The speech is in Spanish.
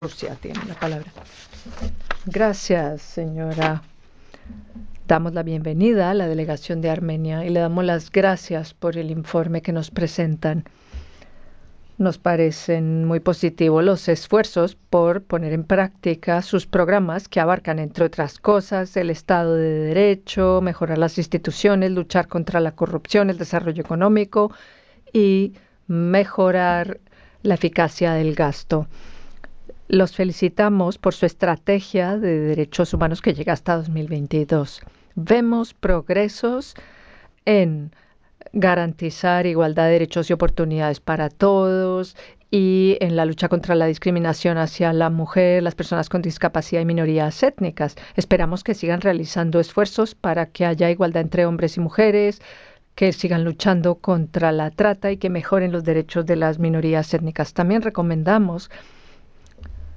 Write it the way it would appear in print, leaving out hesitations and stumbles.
Rusia tiene la palabra. Gracias, señora. Damos la bienvenida a la delegación de Armenia y le damos las gracias por el informe que nos presentan. Nos parecen muy positivos los esfuerzos por poner en práctica sus programas que abarcan, entre otras cosas, el Estado de Derecho, mejorar las instituciones, luchar contra la corrupción, el desarrollo económico y mejorar la eficacia del gasto. Los felicitamos por su estrategia de derechos humanos que llega hasta 2022. Vemos progresos en garantizar igualdad de derechos y oportunidades para todos y en la lucha contra la discriminación hacia la mujer, las personas con discapacidad y minorías étnicas. Esperamos que sigan realizando esfuerzos para que haya igualdad entre hombres y mujeres, que sigan luchando contra la trata y que mejoren los derechos de las minorías étnicas. También recomendamos